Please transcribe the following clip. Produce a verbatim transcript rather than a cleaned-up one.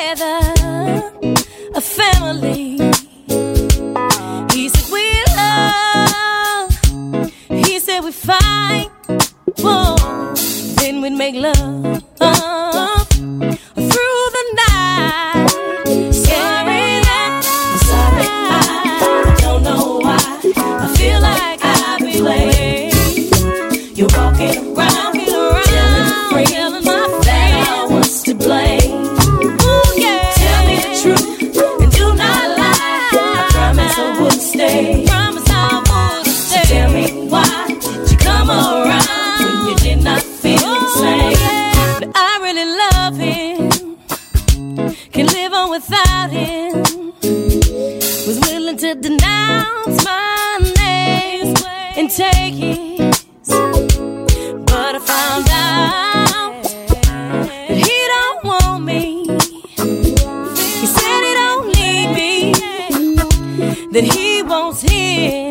together, a family. He said we love, he said we fight, whoa, then we'd make love through the night. Sorry that, sorry I don't know why I feel like I've been played. You're walking around, telling friends that I was to blame. Ooh, yeah. Tell me the truth and do not lie. I promise I wouldn't stay. Promise I wouldn't stay. So tell me why did you come around when you did not feel the same? But I really love him, can live on without him. Was willing to denounce my name and take his. But I found out that he don't want me. He said he don't need me, that he wants him.